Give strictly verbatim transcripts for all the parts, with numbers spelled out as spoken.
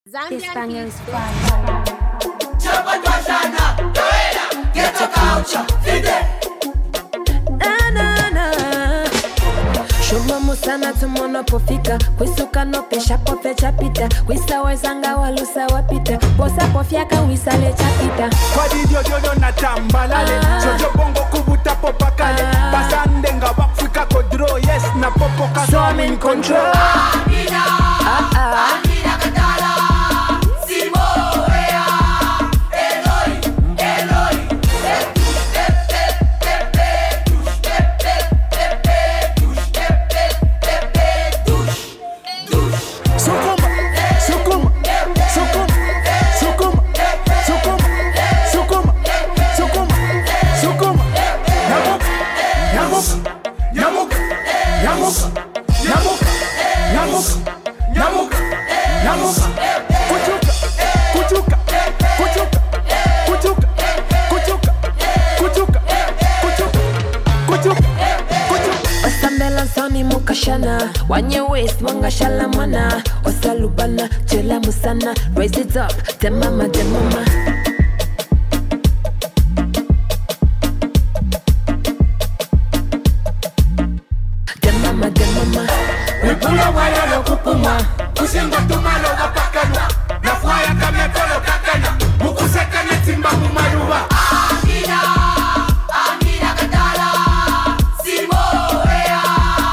This banger is fire. Shoma musana tumono pofika kwisuka no pesha pofe chapita kwisa wezanga walusa wapita posa pofyaka wisale chapita kwa didio jojo na tambalale ah. Jojo bongo kubuta popakale ah. Basande nga wafika kodro yes na popo kaso so I'm in control Amina ah, ah. Amina katala Simo ea Eloi Eloi Wanye waist, wanga shalamana Osalubana, chela musana Raise it up, demama, demama Demama, demama Wipula waya lo kupuma Kusingo tumalo wapakanwa Na fwaya kame polo kakana Mukuseka netimba mumaruwa Amina Amina katala Simo ea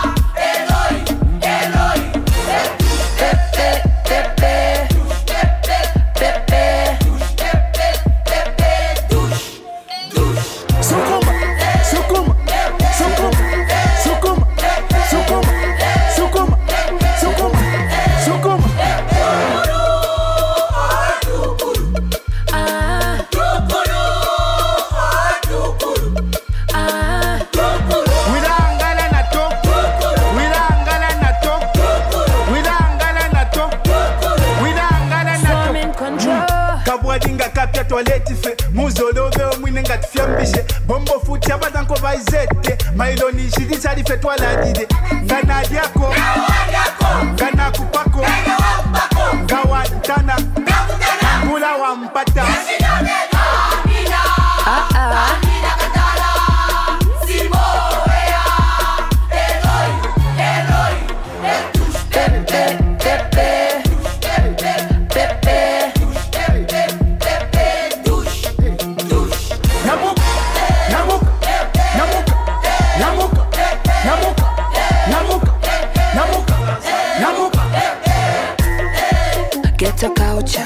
toilette fe muzolove omwine nga tufyambishe bombo futi abadanko vaizete mailoni shidisa life twaladide ngana dyako ngana kupako ngawa ntana ngula wa mpata ah, ah. Ghetto culture.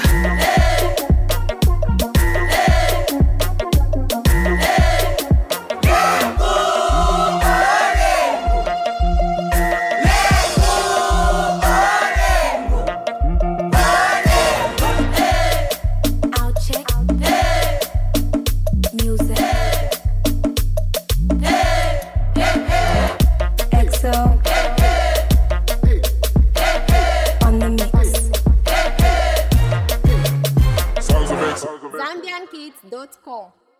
Zambian Kids dot com